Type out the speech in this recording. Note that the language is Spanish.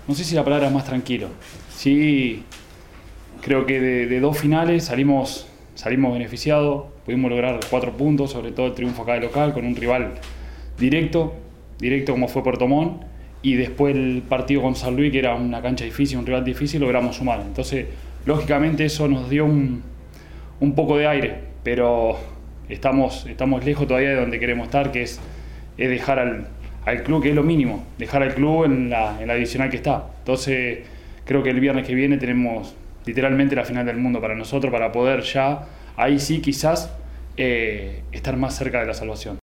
no sé si la palabra es más tranquilo. Sí, creo que de 2 finales salimos beneficiados, pudimos lograr 4 puntos, sobre todo el triunfo acá de local, con un rival directo como fue Puerto Montt, y después el partido con San Luis, que era una cancha difícil, un rival difícil, logramos sumar. Entonces, lógicamente eso nos dio un poco de aire, pero estamos lejos todavía de donde queremos estar, que es dejar al club, que es lo mínimo, dejar al club en la divisional que está. Entonces, creo que el viernes que viene tenemos literalmente la final del mundo para nosotros, para poder ya, ahí sí quizás, estar más cerca de la salvación.